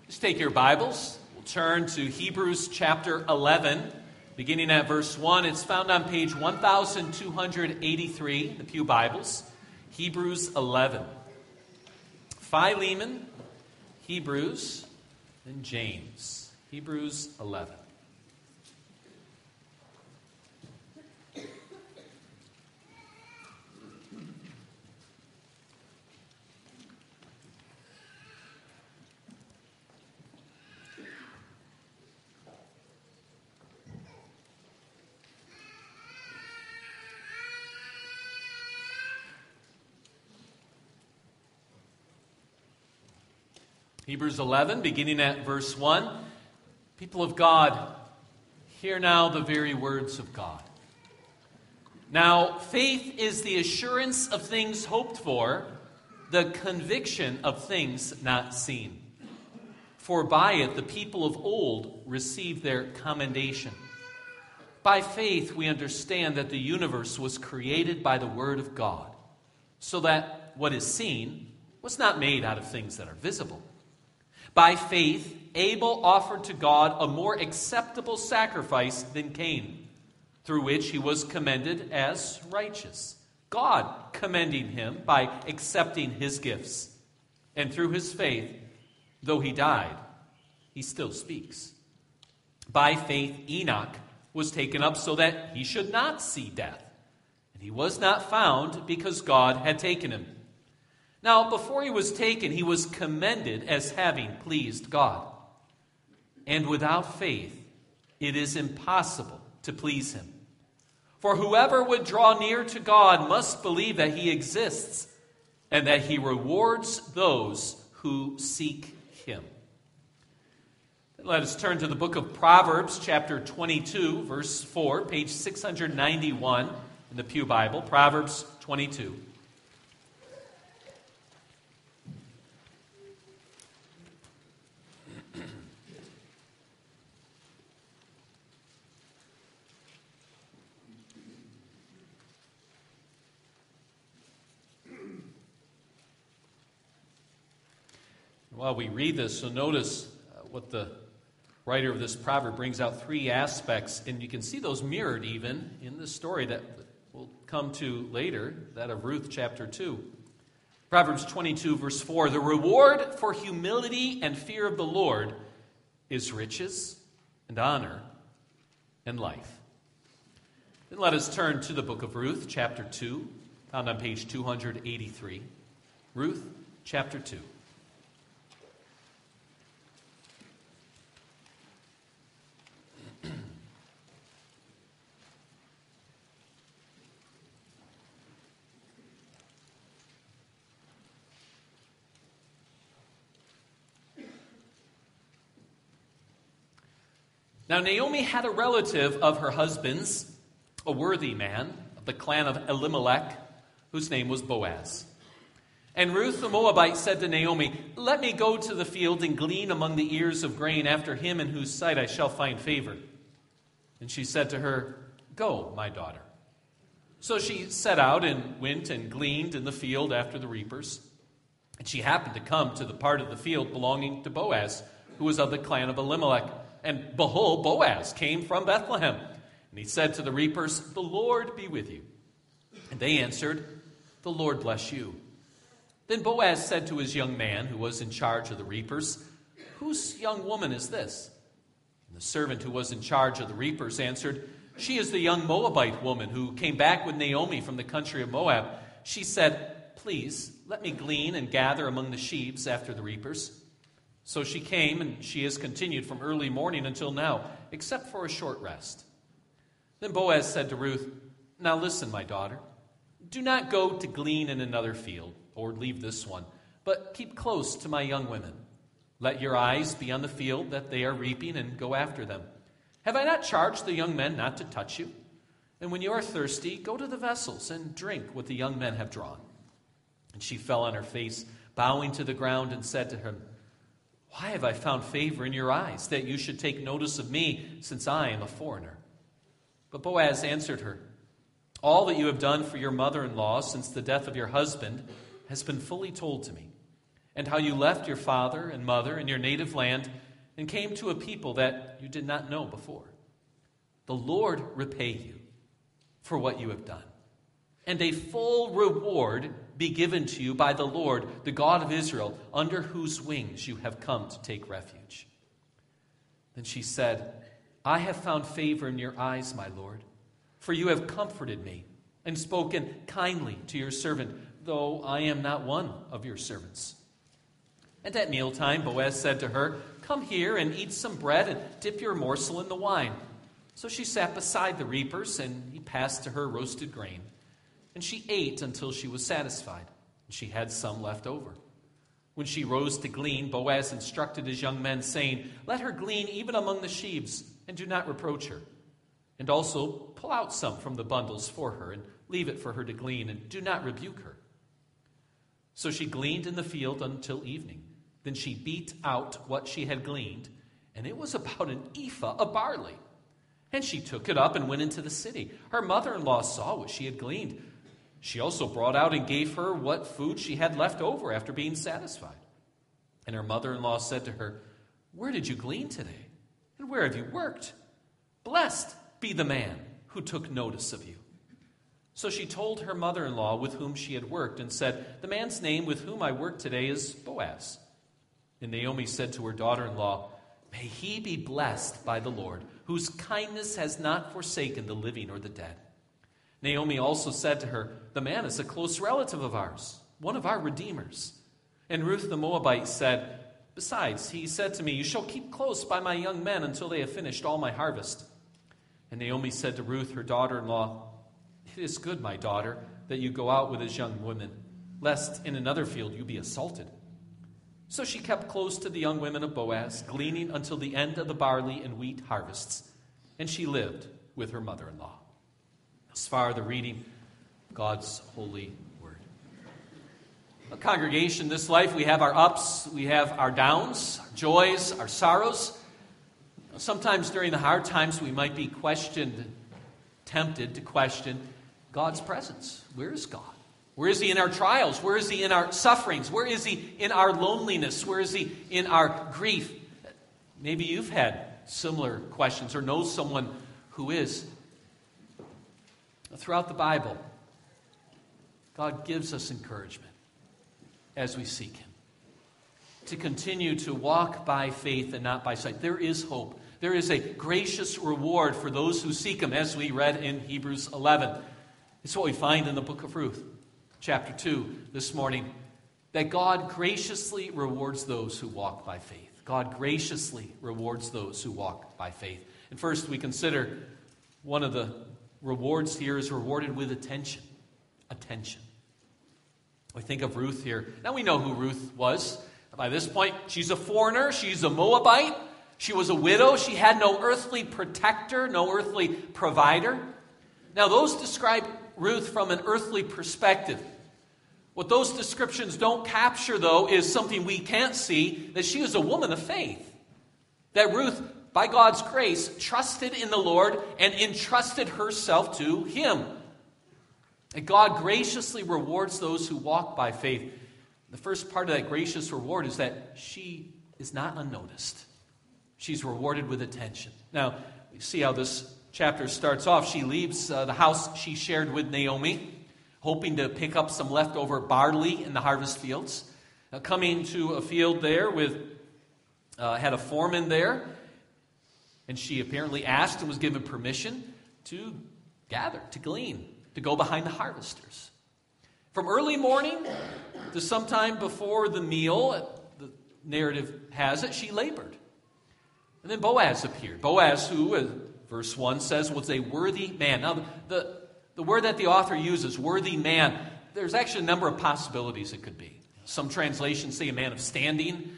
Just take your Bibles. We'll turn to Hebrews chapter 11, beginning at verse 1. It's found on page 1283, the Pew Bibles. Hebrews 11. Philemon, Hebrews, and James. Hebrews 11. Hebrews 11, beginning at verse 1. People of God, hear now the very words of God. Now, faith is the assurance of things hoped for, the conviction of things not seen. For by it the people of old received their commendation. By faith we understand that the universe was created by the word of God, so that what is seen was not made out of things that are visible. By faith, Abel offered to God a more acceptable sacrifice than Cain, through which he was commended as righteous, God commending him by accepting his gifts. And through his faith, though he died, he still speaks. By faith, Enoch was taken up so that he should not see death, and he was not found because God had taken him. Now, before he was taken, he was commended as having pleased God. And without faith, it is impossible to please him. For whoever would draw near to God must believe that he exists and that he rewards those who seek him. Let us turn to the book of Proverbs, chapter 22, verse 4, page 691 in the Pew Bible. Proverbs 22. While we read this, so notice what the writer of this proverb brings out three aspects, and you can see those mirrored even in the story that we'll come to later, that of Ruth chapter 2. Proverbs 22, verse 4, the reward for humility and fear of the Lord is riches and honor and life. Then let us turn to the book of Ruth, chapter 2, found on page 283. Ruth, chapter 2. Now Naomi had a relative of her husband's, a worthy man of the clan of Elimelech, whose name was Boaz. And Ruth the Moabite said to Naomi, let me go to the field and glean among the ears of grain after him in whose sight I shall find favor. And she said to her, go, my daughter. So she set out and went and gleaned in the field after the reapers. And she happened to come to the part of the field belonging to Boaz, who was of the clan of Elimelech. And behold, Boaz came from Bethlehem. And he said to the reapers, the Lord be with you. And they answered, the Lord bless you. Then Boaz said to his young man, who was in charge of the reapers, whose young woman is this? And the servant who was in charge of the reapers answered, she is the young Moabite woman who came back with Naomi from the country of Moab. She said, please, let me glean and gather among the sheaves after the reapers. So she came, and she has continued from early morning until now, except for a short rest. Then Boaz said to Ruth, now listen, my daughter, do not go to glean in another field, or leave this one, but keep close to my young women. Let your eyes be on the field that they are reaping, and go after them. Have I not charged the young men not to touch you? And when you are thirsty, go to the vessels and drink what the young men have drawn. And she fell on her face, bowing to the ground, and said to him, why have I found favor in your eyes, that you should take notice of me, since I am a foreigner? But Boaz answered her, all that you have done for your mother-in-law since the death of your husband has been fully told to me. and how you left your father and mother and your native land and came to a people that you did not know before. The Lord repay you for what you have done, and a full reward be given to you by the Lord, the God of Israel, under whose wings you have come to take refuge." Then she said, "I have found favor in your eyes, my Lord, for you have comforted me and spoken kindly to your servant, though I am not one of your servants." And at mealtime, Boaz said to her, "Come here and eat some bread and dip your morsel in the wine." So she sat beside the reapers, and he passed to her roasted grain. And she ate until she was satisfied, and she had some left over. When she rose to glean, Boaz instructed his young men, saying, "Let her glean even among the sheaves, and do not reproach her. And also pull out some from the bundles for her, and leave it for her to glean, and do not rebuke her." So she gleaned in the field until evening. Then she beat out what she had gleaned, and it was about an ephah of barley. And she took it up and went into the city. Her mother-in-law saw what she had gleaned. She also brought out and gave her what food she had left over after being satisfied. And her mother-in-law said to her, "Where did you glean today? And where have you worked? Blessed be the man who took notice of you." So she told her mother-in-law with whom she had worked and said, "The man's name with whom I work today is Boaz." And Naomi said to her daughter-in-law, "May he be blessed by the Lord, whose kindness has not forsaken the living or the dead." Naomi also said to her, "The man is a close relative of ours, one of our redeemers." And Ruth the Moabite said, "Besides, he said to me, 'You shall keep close by my young men until they have finished all my harvest.'" And Naomi said to Ruth, her daughter-in-law, "It is good, my daughter, that you go out with his young women, lest in another field you be assaulted." So she kept close to the young women of Boaz, gleaning until the end of the barley and wheat harvests, and she lived with her mother-in-law. Thus far, the reading of God's holy word. A congregation, this life, we have our ups, we have our downs, our joys, our sorrows. Sometimes during the hard times, we might be tempted to question God's presence. Where is God? Where is he in our trials? Where is he in our sufferings? Where is he in our loneliness? Where is he in our grief? Maybe you've had similar questions or know someone who is. Throughout the Bible, God gives us encouragement as we seek him to continue to walk by faith and not by sight. There is hope. There is a gracious reward for those who seek him, as we read in Hebrews 11. It's what we find in the book of Ruth. Chapter 2 this morning, that God graciously rewards those who walk by faith. God graciously rewards those who walk by faith. And first we consider one of the rewards here is rewarded with attention. Attention. We think of Ruth here. Now we know who Ruth was. By this point, she's a foreigner. She's a Moabite. She was a widow. She had no earthly protector, no earthly provider. Now those describe Ruth from an earthly perspective. What those descriptions don't capture, though, is something we can't see, that she was a woman of faith. That Ruth, by God's grace, trusted in the Lord and entrusted herself to him. And God graciously rewards those who walk by faith. The first part of that gracious reward is that she is not unnoticed. She's rewarded with attention. Now, we see how this chapter starts off. She leaves the house she shared with Naomi, hoping to pick up some leftover barley in the harvest fields. Coming to a field there had a foreman there, and she apparently asked and was given permission to gather, to glean, to go behind the harvesters. From early morning to sometime before the meal, the narrative has it, she labored. And then Boaz appeared. Boaz, who, verse 1 says, was a worthy man. Now, the word that the author uses, worthy man, there's actually a number of possibilities it could be. Some translations say a man of standing.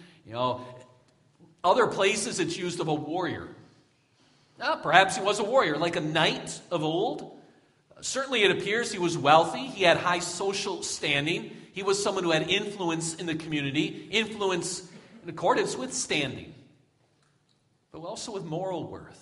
Other places it's used of a warrior. Now, perhaps he was a warrior, like a knight of old. Certainly it appears he was wealthy. He had high social standing. He was someone who had influence in the community, influence in accordance with standing, but also with moral worth.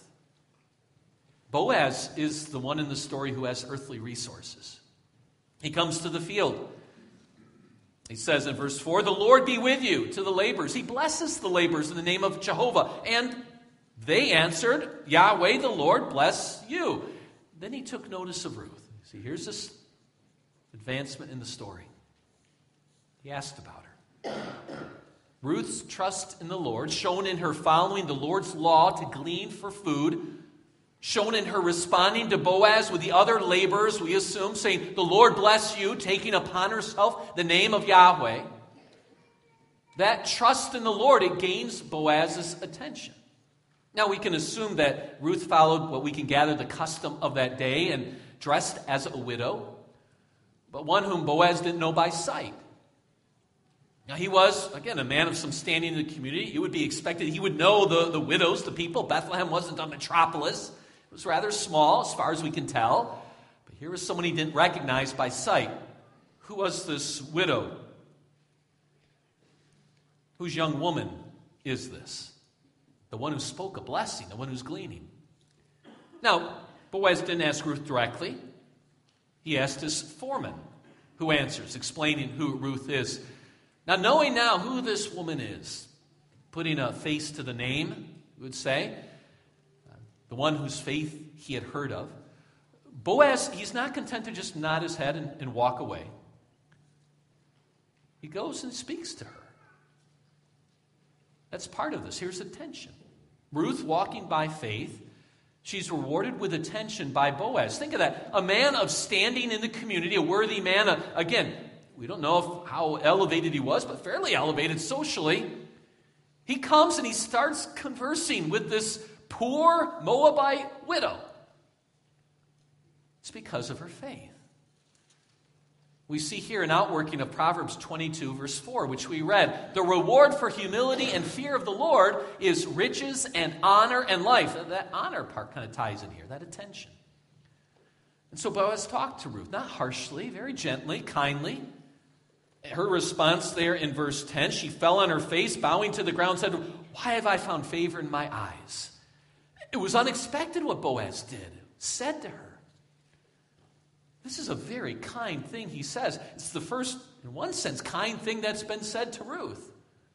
Boaz is the one in the story who has earthly resources. He comes to the field. He says in verse 4, "The Lord be with you," to the laborers. He blesses the laborers in the name of Jehovah. And they answered, "Yahweh, the Lord, bless you." Then he took notice of Ruth. See, here's this advancement in the story. He asked about her. Ruth's trust in the Lord, shown in her following the Lord's law to glean for food, shown in her responding to Boaz with the other laborers, we assume, saying, "The Lord bless you," taking upon herself the name of Yahweh. That trust in the Lord, it gains Boaz's attention. Now we can assume that Ruth followed what we can gather the custom of that day and dressed as a widow, but one whom Boaz didn't know by sight. Now he was, again, a man of some standing in the community. It would be expected he would know the widows, the people. Bethlehem wasn't a metropolis. It was rather small as far as we can tell. But here was someone he didn't recognize by sight. Who was this widow? Whose young woman is this? The one who spoke a blessing, the one who's gleaning. Now, Boaz didn't ask Ruth directly. He asked his foreman, who answers, explaining who Ruth is. Now, knowing now who this woman is, putting a face to the name, we would say, the one whose faith he had heard of, Boaz, he's not content to just nod his head and walk away. He goes and speaks to her. That's part of this. Here's attention. Ruth walking by faith, she's rewarded with attention by Boaz. Think of that. A man of standing in the community, a worthy man, again, we don't know how elevated he was, but fairly elevated socially. He comes and he starts conversing with this poor Moabite widow. It's because of her faith. We see here an outworking of Proverbs 22, verse 4, which we read. The reward for humility and fear of the Lord is riches and honor and life. That honor part kind of ties in here, that attention. And so Boaz talked to Ruth, not harshly, very gently, kindly. Her response there in verse 10, she fell on her face, bowing to the ground, said, "Why have I found favor in my eyes?" It was unexpected what Boaz said to her. This is a very kind thing he says. It's the first, in one sense, kind thing that's been said to Ruth.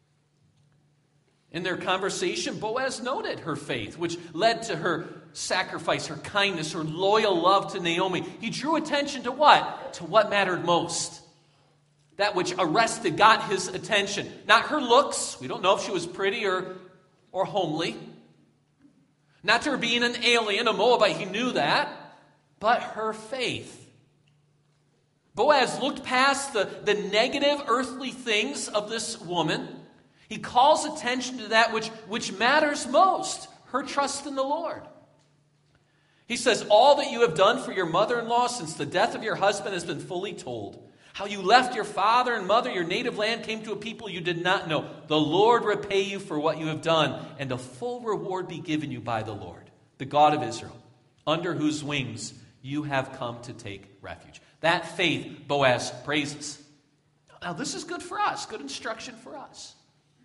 In their conversation, Boaz noted her faith, which led to her sacrifice, her kindness, her loyal love to Naomi. He drew attention to what? To what mattered most. That which got his attention. Not her looks. We don't know if she was pretty or homely. Not to her being an alien, a Moabite. He knew that. But her faith. Boaz looked past the negative earthly things of this woman. He calls attention to that which matters most. Her trust in the Lord. He says, "All that you have done for your mother-in-law since the death of your husband has been fully told. How you left your father and mother, your native land, came to a people you did not know. The Lord repay you for what you have done, and a full reward be given you by the Lord, the God of Israel, under whose wings you have come to take refuge." That faith Boaz praises. Now this is good for us, good instruction for us.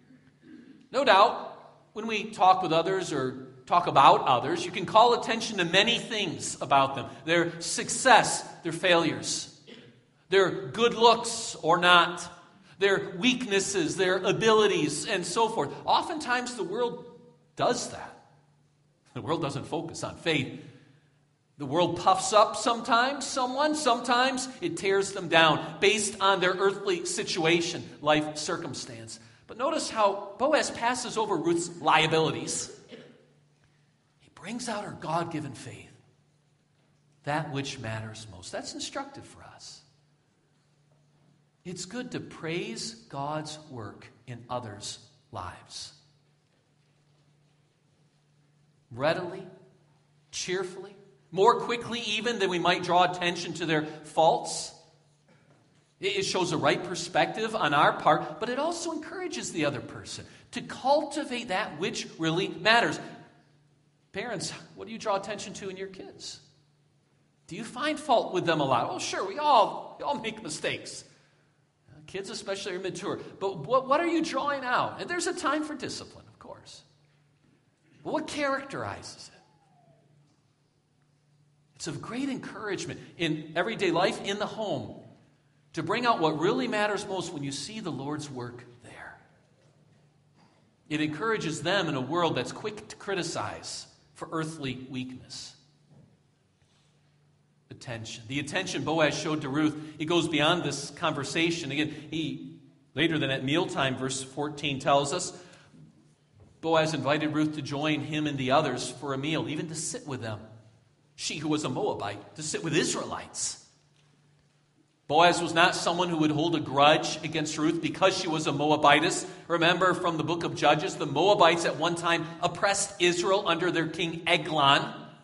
No doubt, when we talk with others or talk about others, you can call attention to many things about them. Their success, their failures. Their good looks or not, their weaknesses, their abilities, and so forth. Oftentimes the world does that. The world doesn't focus on faith. The world puffs up sometimes it tears them down based on their earthly situation, life circumstance. But notice how Boaz passes over Ruth's liabilities. He brings out her God-given faith, that which matters most. That's instructive for us. It's good to praise God's work in others' lives. Readily, cheerfully, more quickly even than we might draw attention to their faults. It shows a right perspective on our part, but it also encourages the other person to cultivate that which really matters. Parents, what do you draw attention to in your kids? Do you find fault with them a lot? Oh, sure, we all make mistakes. Kids especially are immature. But what are you drawing out? And there's a time for discipline, of course. But what characterizes it? It's of great encouragement in everyday life, in the home, to bring out what really matters most when you see the Lord's work there. It encourages them in a world that's quick to criticize for earthly weakness. Attention. The attention Boaz showed to Ruth, it goes beyond this conversation. Again, later than at mealtime, verse 14 tells us, Boaz invited Ruth to join him and the others for a meal, even to sit with them. She, who was a Moabite, to sit with Israelites. Boaz was not someone who would hold a grudge against Ruth because she was a Moabitess. Remember from the book of Judges, the Moabites at one time oppressed Israel under their king Eglon.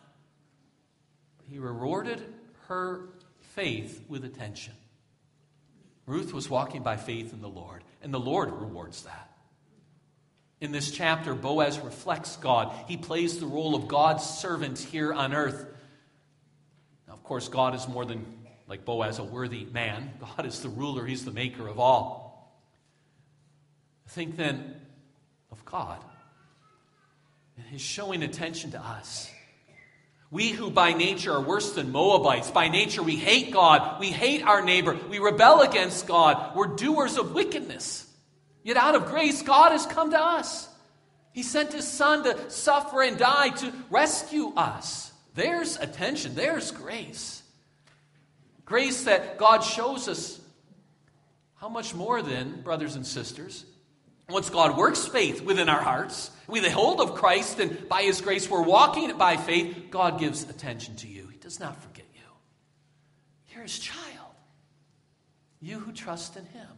He rewarded her faith with attention. Ruth was walking by faith in the Lord, and the Lord rewards that. In this chapter, Boaz reflects God. He plays the role of God's servant here on earth. Now, of course, God is more than, like Boaz, a worthy man. God is the ruler. He's the maker of all. Think then of God and His showing attention to us. We who by nature are worse than Moabites. By nature we hate God. We hate our neighbor. We rebel against God. We're doers of wickedness. Yet out of grace, God has come to us. He sent His Son to suffer and die to rescue us. There's attention. There's grace. Grace that God shows us. How much more then, brothers and sisters, once God works faith within our hearts, we lay hold of Christ, and by His grace we're walking by faith, God gives attention to you. He does not forget you. You're His child. You who trust in Him.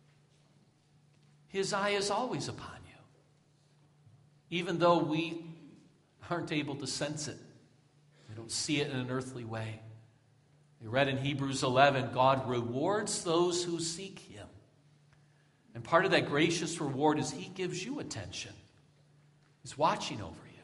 His eye is always upon you. Even though we aren't able to sense it. We don't see it in an earthly way. We read in Hebrews 11, God rewards those who seek Him. And part of that gracious reward is He gives you attention. He's watching over you.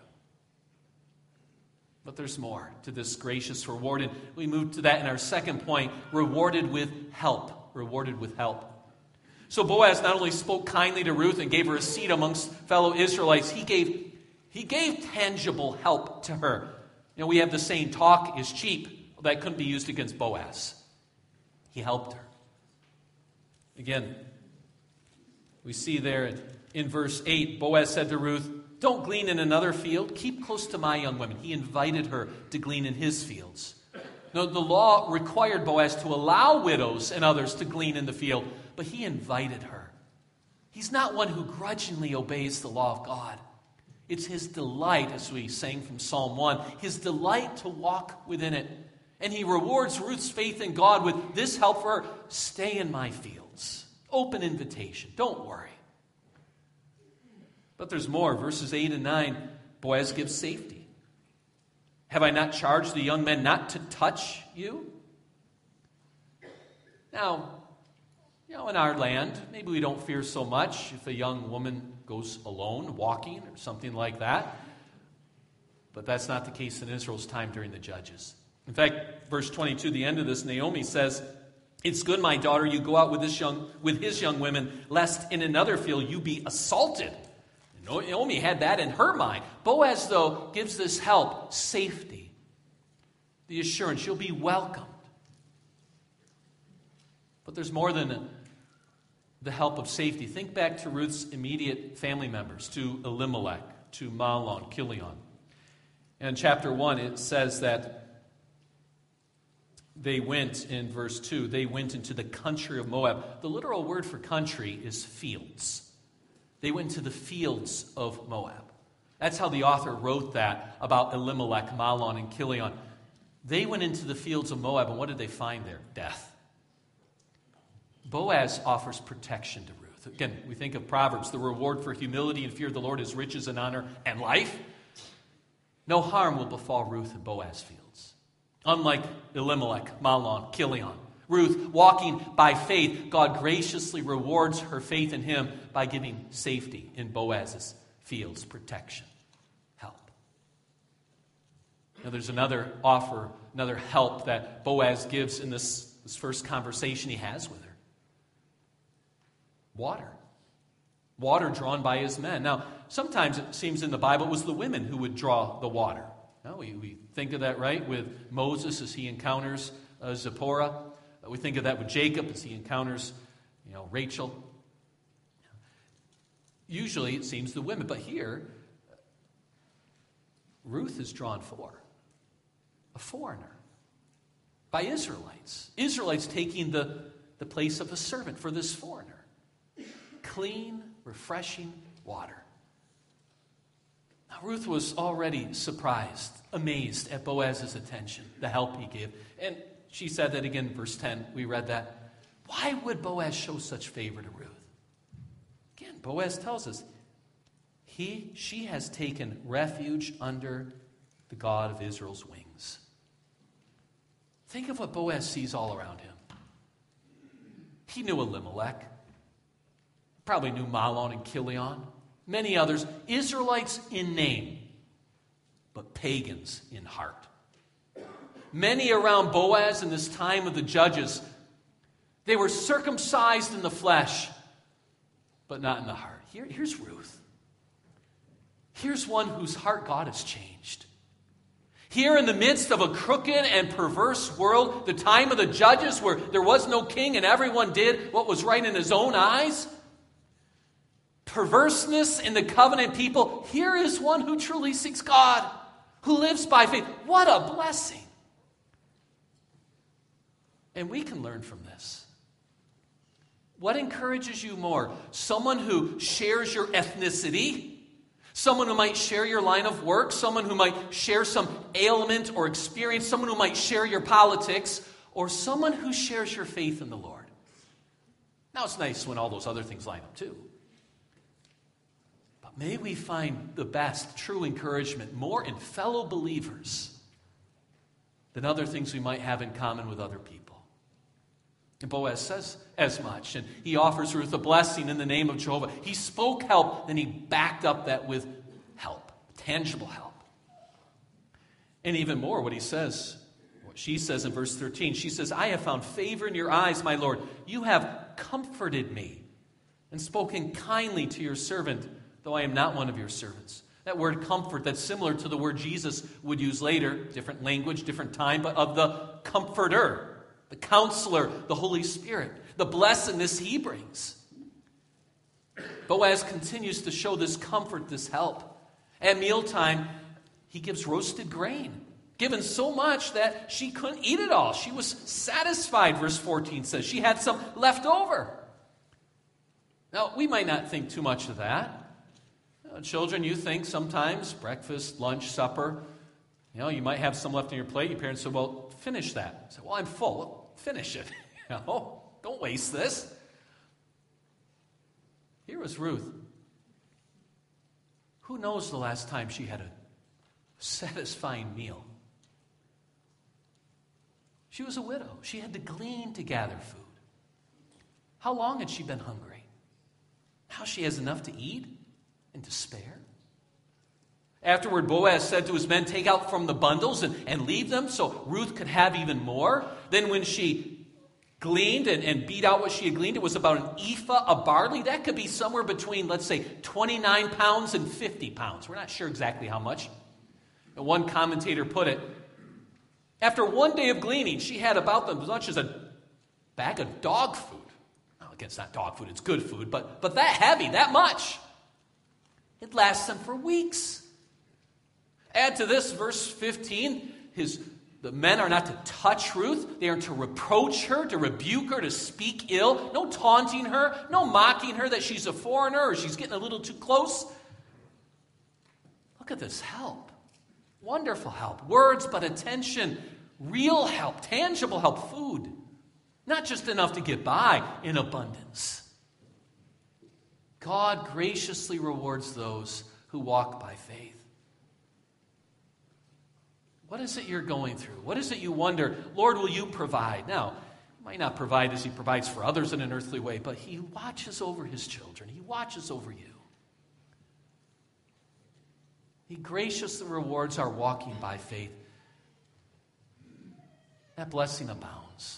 But there's more to this gracious reward. And we move to that in our second point, rewarded with help. Rewarded with help. So Boaz not only spoke kindly to Ruth and gave her a seat amongst fellow Israelites, he gave tangible help to her. You know, we have the saying, talk is cheap. Well, that couldn't be used against Boaz. He helped her. Again, we see there in verse 8, Boaz said to Ruth, don't glean in another field. Keep close to my young women. He invited her to glean in his fields. Now, the law required Boaz to allow widows and others to glean in the field, but he invited her. He's not one who grudgingly obeys the law of God. It's his delight, as we sang from Psalm 1, his delight to walk within it. And he rewards Ruth's faith in God with this help for her. Stay in my fields. Open invitation. Don't worry. But there's more. Verses 8 and 9, Boaz gives safety. Have I not charged the young men not to touch you? Now, in our land, maybe we don't fear so much if a young woman goes alone, walking, or something like that. But that's not the case in Israel's time during the Judges. In fact, verse 22, the end of this, Naomi says, it's good, my daughter, you go out with his young women, lest in another field you be assaulted. Naomi had that in her mind. Boaz, though, gives this help, safety, the assurance you'll be welcomed. But there's more than the help of safety. Think back to Ruth's immediate family members, to Elimelech, to Mahlon, Chilion. And in chapter 1, it says that they went, in verse 2, they went into the country of Moab. The literal word for country is fields. They went to the fields of Moab. That's how the author wrote that about Elimelech, Mahlon, and Chilion. They went into the fields of Moab, and what did they find there? Death. Boaz offers protection to Ruth. Again, we think of Proverbs, the reward for humility and fear of the Lord is riches and honor and life. No harm will befall Ruth in Boaz fields. Unlike Elimelech, Mahlon, Chilion. Ruth, walking by faith, God graciously rewards her faith in him by giving safety in Boaz's fields, protection, help. Now there's another offer, another help that Boaz gives in this first conversation he has with her. Water. Water drawn by his men. Now, sometimes it seems in the Bible it was the women who would draw the water. Now, we think of that, right, with Moses as he encounters Zipporah. We think of that with Jacob as he encounters, Rachel. Usually it seems the women, but here, Ruth is drawn for a foreigner by Israelites. Israelites taking the place of a servant for this foreigner. Clean, refreshing water. Now, Ruth was already surprised, amazed at Boaz's attention, the help he gave. And she said that again in verse 10. We read that. Why would Boaz show such favor to Ruth? Again, Boaz tells us, she has taken refuge under the God of Israel's wings. Think of what Boaz sees all around him. He knew Elimelech, probably knew Mahlon and Chilion, many others, Israelites in name, but pagans in heart. Many around Boaz in this time of the judges, they were circumcised in the flesh, but not in the heart. Here's Ruth. Here's one whose heart God has changed. Here in the midst of a crooked and perverse world, the time of the judges where there was no king and everyone did what was right in his own eyes, perverseness in the covenant people, here is one who truly seeks God, who lives by faith. What a blessing. And we can learn from this. What encourages you more? Someone who shares your ethnicity? Someone who might share your line of work, someone who might share some ailment or experience, someone who might share your politics, or someone who shares your faith in the Lord. Now, it's nice when all those other things line up too. But may we find the best, true encouragement more in fellow believers than other things we might have in common with other people. And Boaz says as much, and he offers Ruth a blessing in the name of Jehovah. He spoke help, then he backed up that with help, tangible help. And even more, what she says in verse 13, she says, I have found favor in your eyes, my Lord. You have comforted me and spoken kindly to your servant, though I am not one of your servants. That word comfort, that's similar to the word Jesus would use later, different language, different time, but of the comforter. The counselor, the Holy Spirit, the blessedness he brings. Boaz continues to show this comfort, this help. At mealtime, he gives roasted grain, given so much that she couldn't eat it all. She was satisfied, verse 14 says. She had some left over. Now, we might not think too much of that. Children, you think sometimes, breakfast, lunch, supper, you might have some left on your plate. Your parents say, well, finish that. You say, well, I'm full. Well, finish it. Don't waste this. Here was Ruth. Who knows the last time she had a satisfying meal? She was a widow. She had to glean to gather food. How long had she been hungry? Now she has enough to eat and to spare. Afterward, Boaz said to his men, take out from the bundles and leave them so Ruth could have even more. Then when she gleaned and beat out what she had gleaned, it was about an ephah of barley. That could be somewhere between, let's say, 29 pounds and 50 pounds. We're not sure exactly how much. And one commentator put it, after one day of gleaning, she had about as much as a bag of dog food. Well, again, it's not dog food, it's good food, but that heavy, that much. It lasts them for weeks. Add to this, verse 15, the men are not to touch Ruth. They are to reproach her, to rebuke her, to speak ill. No taunting her, no mocking her that she's a foreigner or she's getting a little too close. Look at this help. Wonderful help. Words, but attention. Real help, tangible help, food. Not just enough to get by, in abundance. God graciously rewards those who walk by faith. What is it you're going through? What is it you wonder, Lord, will you provide? Now, he might not provide as he provides for others in an earthly way, but he watches over his children. He watches over you. He graciously rewards our walking by faith. That blessing abounds.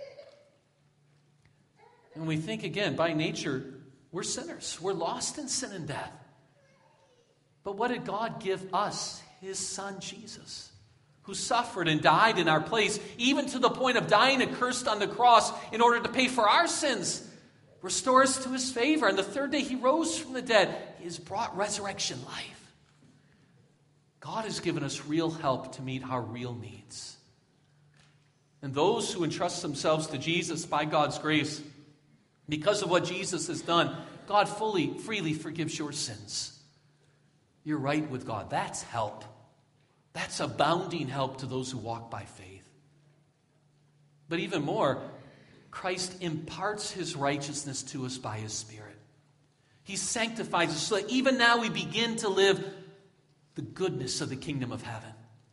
And we think again, by nature, we're sinners. We're lost in sin and death. But what did God give us? His Son, Jesus, who suffered and died in our place, even to the point of dying accursed on the cross in order to pay for our sins, restore us to his favor. And the third day he rose from the dead. He has brought resurrection life. God has given us real help to meet our real needs. And those who entrust themselves to Jesus by God's grace, because of what Jesus has done, God freely forgives your sins. You're right with God. That's help. That's abounding help to those who walk by faith. But even more, Christ imparts his righteousness to us by his Spirit. He sanctifies us so that even now we begin to live the goodness of the kingdom of heaven.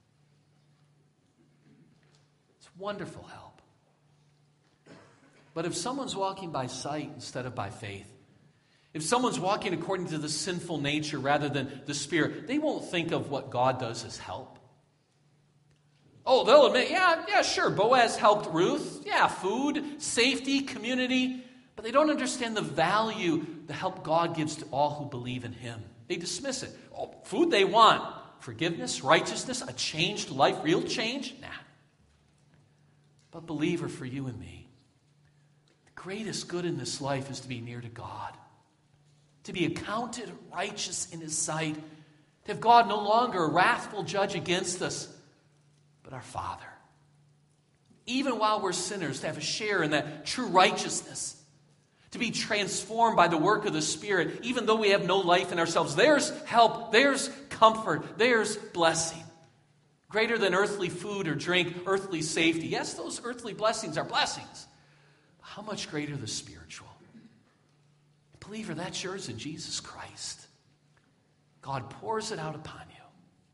It's wonderful help. But if someone's walking by sight instead of by faith, if someone's walking according to the sinful nature rather than the Spirit, they won't think of what God does as help. Oh, they'll admit, yeah, sure, Boaz helped Ruth. Yeah, food, safety, community. But they don't understand the value, the help God gives to all who believe in him. They dismiss it. Oh, food they want. Forgiveness, righteousness, a changed life, real change? Nah. But believer, for you and me, the greatest good in this life is to be near to God. To be accounted righteous in his sight. To have God no longer a wrathful judge against us, but our Father. Even while we're sinners, to have a share in that true righteousness. To be transformed by the work of the Spirit, even though we have no life in ourselves. There's help, there's comfort, there's blessing. Greater than earthly food or drink, earthly safety. Yes, those earthly blessings are blessings. But how much greater the spiritual? Believer, that's yours in Jesus Christ. God pours it out upon you.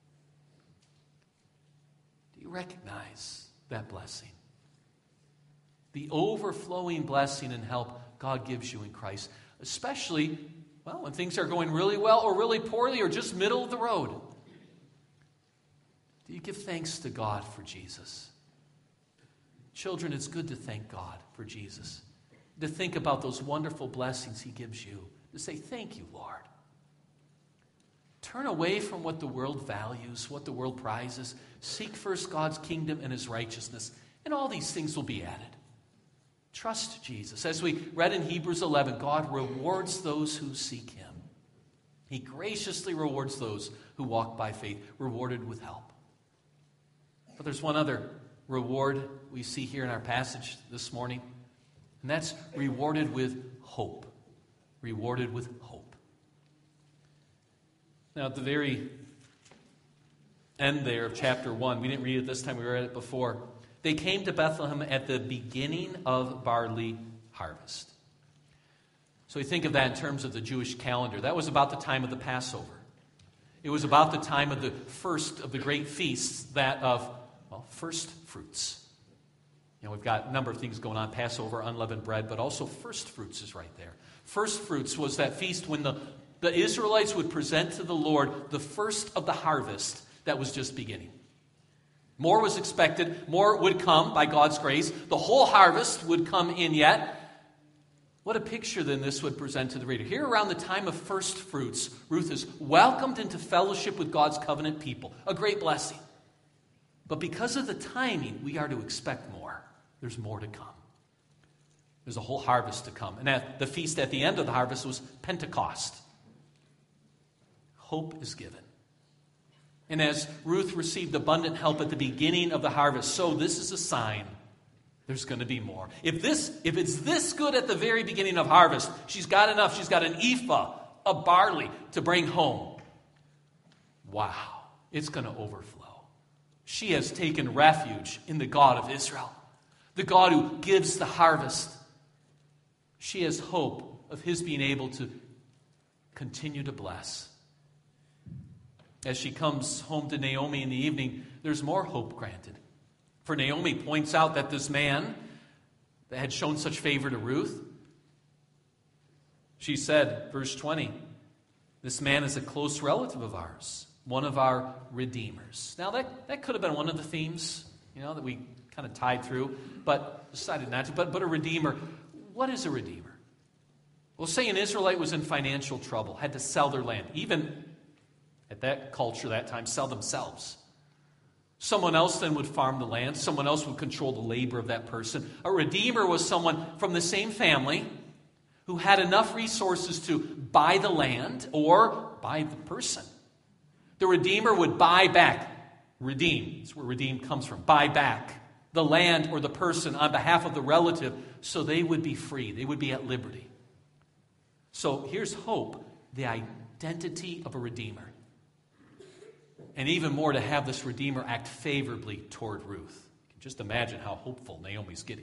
Do you recognize that blessing? The overflowing blessing and help God gives you in Christ. Especially, well, when things are going really well or really poorly or just middle of the road. Do you give thanks to God for Jesus? Children, it's good to thank God for Jesus. To think about those wonderful blessings he gives you. To say, thank you, Lord. Turn away from what the world values, what the world prizes. Seek first God's kingdom and his righteousness, and all these things will be added. Trust Jesus. As we read in Hebrews 11, God rewards those who seek him. He graciously rewards those who walk by faith, rewarded with help. But there's one other reward we see here in our passage this morning, and that's rewarded with hope. Rewarded with hope. Now, at the very end there of chapter 1, we didn't read it this time, we read it before. They came to Bethlehem at the beginning of barley harvest. So we think of that in terms of the Jewish calendar. That was about the time of the Passover. It was about the time of the first of the great feasts, that of, well, first fruits. You know, we've got a number of things going on, Passover, unleavened bread, but also first fruits is right there. First fruits was that feast when the Israelites would present to the Lord the first of the harvest that was just beginning. More was expected. More would come by God's grace. The whole harvest would come in yet. What a picture then this would present to the reader. Here around the time of first fruits, Ruth is welcomed into fellowship with God's covenant people. A great blessing. But because of the timing, we are to expect more. There's more to come. There's a whole harvest to come. And at the feast at the end of the harvest was Pentecost. Hope is given. And as Ruth received abundant help at the beginning of the harvest, so this is a sign there's going to be more. If it's this good at the very beginning of harvest, she's got enough. She's got an ephah of barley to bring home. Wow, it's going to overflow. She has taken refuge in the God of Israel, the God who gives the harvest. She has hope of his being able to continue to bless. As she comes home to Naomi in the evening, there's more hope granted. For Naomi points out that this man that had shown such favor to Ruth, she said, verse 20, this man is a close relative of ours, one of our redeemers. Now that could have been one of the themes, that we kind of tied through, but decided not to. But a redeemer, what is a redeemer? Well, say an Israelite was in financial trouble, had to sell their land, even at that culture, that time, sell themselves. Someone else then would farm the land. Someone else would control the labor of that person. A redeemer was someone from the same family who had enough resources to buy the land or buy the person. The redeemer would buy back, redeem, that's where redeem comes from, buy back the land or the person on behalf of the relative so they would be free. They would be at liberty. So here's hope, the identity of a redeemer. And even more, to have this redeemer act favorably toward Ruth. Just imagine how hopeful Naomi's getting.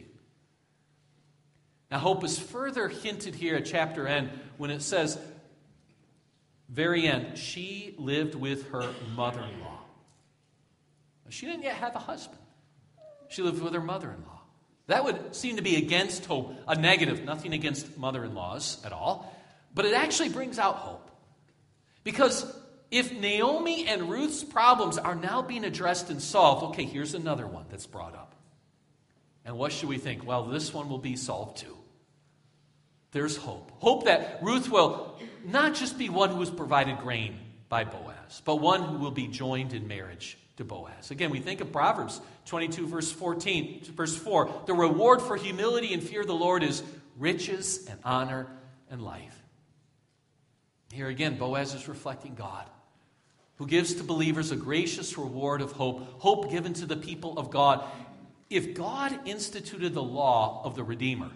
Now, hope is further hinted here at chapter end when it says, very end, she lived with her mother-in-law. She didn't yet have a husband. She lived with her mother-in-law. That would seem to be against hope, a negative, nothing against mother-in-laws at all. But it actually brings out hope. Because if Naomi and Ruth's problems are now being addressed and solved, okay, here's another one that's brought up. And what should we think? Well, this one will be solved too. There's hope. Hope that Ruth will not just be one who was provided grain by Boaz, but one who will be joined in marriage to Boaz. Again, we think of Proverbs 22, verse 14, verse 4. The reward for humility and fear of the Lord is riches and honor and life. Here again, Boaz is reflecting God, who gives to believers a gracious reward of hope, hope given to the people of God. If God instituted the law of the Redeemer,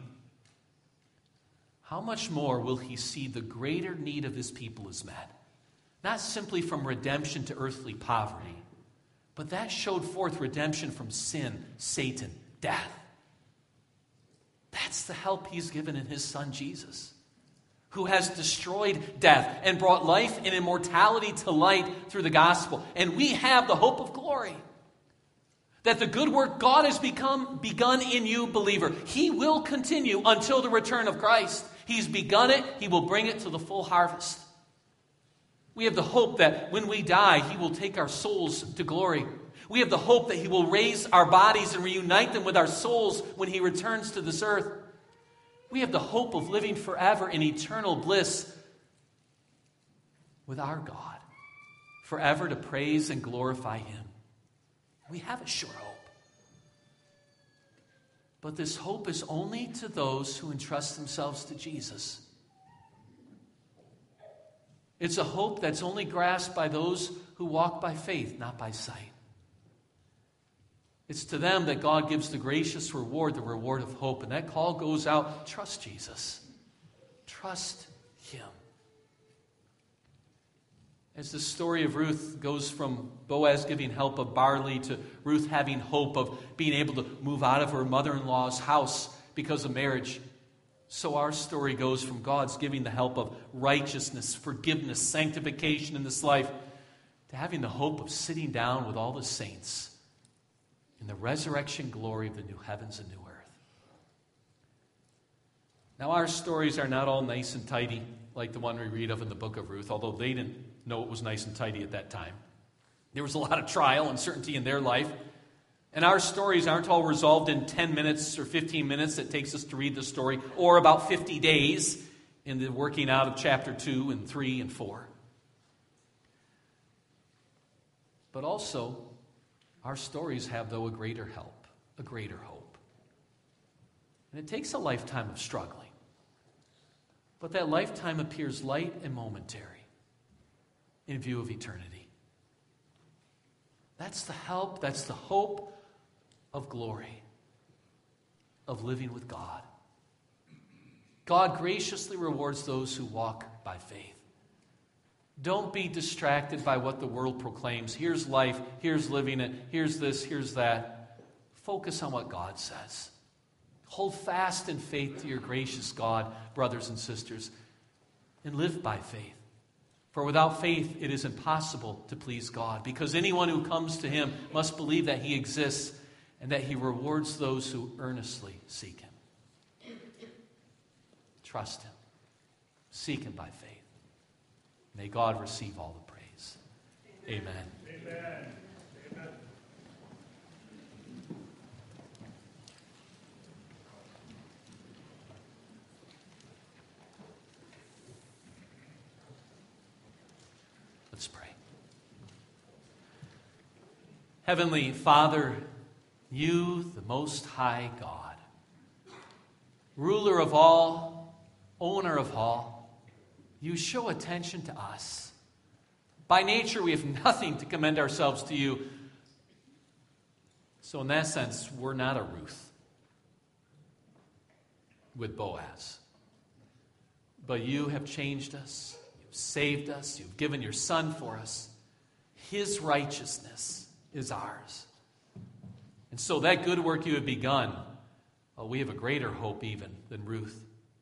how much more will he see the greater need of his people is met? Not simply from redemption to earthly poverty, but that showed forth redemption from sin, Satan, death. That's the help he's given in his son Jesus, who has destroyed death and brought life and immortality to light through the gospel. And we have the hope of glory. That the good work God has begun in you, believer, he will continue until the return of Christ. He's begun it, he will bring it to the full harvest. We have the hope that when we die, he will take our souls to glory. We have the hope that he will raise our bodies and reunite them with our souls when he returns to this earth. We have the hope of living forever in eternal bliss with our God, forever to praise and glorify him. We have a sure hope. But this hope is only to those who entrust themselves to Jesus. It's a hope that's only grasped by those who walk by faith, not by sight. It's to them that God gives the gracious reward, the reward of hope. And that call goes out, trust Jesus. Trust him. As the story of Ruth goes from Boaz giving help of barley to Ruth having hope of being able to move out of her mother-in-law's house because of marriage, so our story goes from God's giving the help of righteousness, forgiveness, sanctification in this life, to having the hope of sitting down with all the saints in the resurrection glory of the new heavens and new earth. Now, our stories are not all nice and tidy like the one we read of in the book of Ruth, although they didn't know it was nice and tidy at that time. There was a lot of trial and uncertainty in their life. And our stories aren't all resolved in 10 minutes or 15 minutes that takes us to read the story, or about 50 days in the working out of chapter 2 and 3 and 4. But also, our stories have, though, a greater help, a greater hope. And it takes a lifetime of struggling. But that lifetime appears light and momentary in view of eternity. That's the help, that's the hope of glory, of living with God. God graciously rewards those who walk by faith. Don't be distracted by what the world proclaims. Here's life, here's living it, here's this, here's that. Focus on what God says. Hold fast in faith to your gracious God, brothers and sisters, and live by faith. For without faith, it is impossible to please God, because anyone who comes to him must believe that he exists and that he rewards those who earnestly seek him. Trust him. Seek him by faith. May God receive all the praise. Amen. Amen. Amen. Let's pray. Heavenly Father, you, the Most High God, ruler of all, owner of all, you show attention to us. By nature, we have nothing to commend ourselves to you. So in that sense, we're not a Ruth with Boaz. But you have changed us. You've saved us. You've given your Son for us. His righteousness is ours. And so that good work you have begun, we have a greater hope even than Ruth.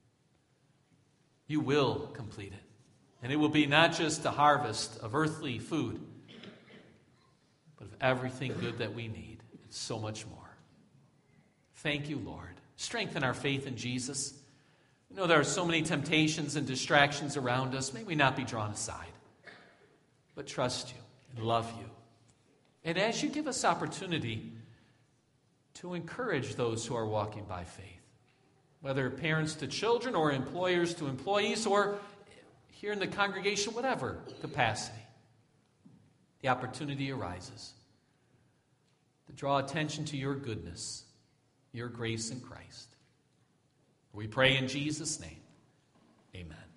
You will complete it. And it will be not just a harvest of earthly food, but of everything good that we need, and so much more. Thank you, Lord. Strengthen our faith in Jesus. We know there are so many temptations and distractions around us. May we not be drawn aside, but trust you and love you. And as you give us opportunity to encourage those who are walking by faith, whether parents to children or employers to employees or here in the congregation, whatever capacity, the opportunity arises to draw attention to your goodness, your grace in Christ. We pray in Jesus' name. Amen.